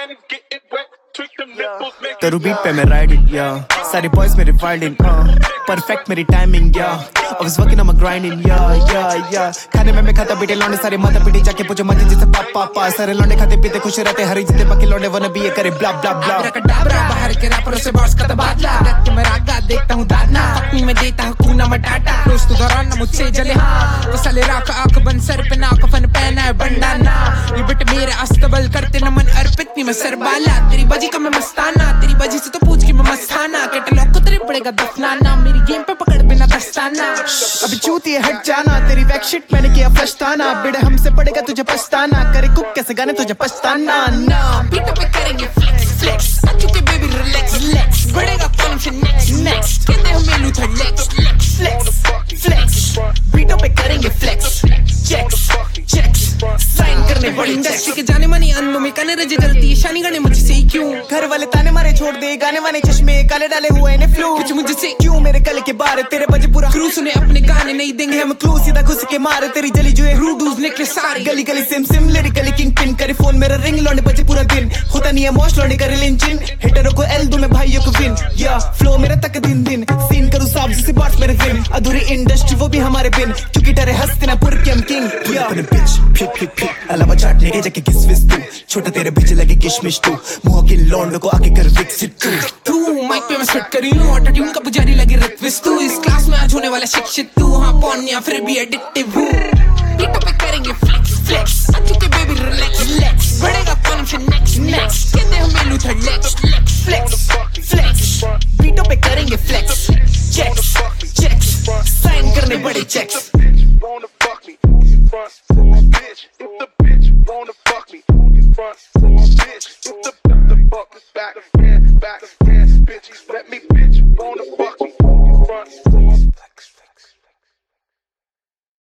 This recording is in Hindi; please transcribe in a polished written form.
तेरू बीट पे मैं राइडिंग या सारे बॉयज मेरे फाइंडिंग परफेक्ट मेरी टाइमिंग या I was working on my grinding या खाने में मैं खाता पीटे लौंडे सारे माता पीटे जाके पूछो मजे जैसे पापा सारे लौंडे खाते पीते खुश रहते हरी जीते बाकी लौंडे वना भी ये करे ब्ला ब्ला ब्ला बाहर के रैपरों से बॉस का तबादला रख के मैं रागा देखता हूँ दादना अपनी में देता हूँ कूना मटाटा रोज तो दौरान ना मुझसे जले हाँ वो साले राख आँख बंद सर पे ना कफन पहना है बंडाना ये बिट मेरे अस्तबल करते नमन अर्पित भी मैं सरबाला तेरी बजी का मैं मस्ताना तेरी बजी से तो पूछ के मैं मस्ताना कैटलॉग को तेरे पड़ेगा दफनाना मेरी गेम पे पकड़ बिना दस्ताना अभी चूती है हट जाना तेरी वैक शिट मैंने किया फस्ताना बिड़े हमसे पड़ेगा तुझे पछताना करे कुक कैसे गाने तुझे पछताना ना बीटों पे करेंगे फ्लेक्स फ्लेक्स चुके बेबी रिलैक्स रिलैक्स बढ़ेगा कॉलम से नेक्स्ट कहते हैं मेनू था लेक्स फ्लेक्स फ्लेक्स बीटों पे करेंगे फ्लेक्स चेक्स चेक्स साइन करने बड़ी इंडस्ट्री के जाने माने अंधों में कने रजे जलती है शानी गाने मुझसे ही क्यों घर वाले ताने मारे छोड़ दे गाने वाने चश्मे काले डाले हुए ने फ्लू कुछ मुझसे क्यों मेरे गले के बारे तेरे बजे पूरा क्रू सुने अपने गाने नहीं देंगे हम क्लू सीधा घुस के मारे तेरी जली जो है रूडूज निकले सारे गली गली सिम लिरिकली किंग पिन करे फोन मेरा रिंग लौंडे बजे पूरा दिन होता नहीं है मोस्ट लौंडे करे लिंचिन हिटरों को एल दूं मैं भाइयों को विन या फ्लो मेरा तक दिन दिन सीन करूं साफ जैसे बार्स मेरे फिल्म अधूरी इंडस्ट्री वो भी हमारे बिन क्योंकि डरे हंसते ना पूरे के हम किंग या पिच अलावा चाटने के जाके किस विस तू छोटा तेरे बीच लगे किशमिश तू मुंह के लौंडों को आके कर विकसित तू माइक पे मैं सेट करी हूं ऑटो ट्यून का पुजारी लगे रत्विस तू इस क्लास में आज होने वाला शिक्षित तू हां पॉन या फिर भी एडिक्टिव हूं बीटों पे करेंगे फ्लेक्स फ्लेक्स चुके बेबी रिलैक्स रिलैक्स बढ़ेगा कॉलम से नेक्स्ट कहते हैं मेनू था लेक्स फ्लेक्स फ्लेक्स बीटों पे करेंगे फ्लेक्स चेक्स चेक्स साइन करने बड़े cheques wanna fuck me, front for a bitch. If the bitch wanna fuck me, front for a bitch. If the fuck is back, bitch. Let me bitch wanna fuck me, front for a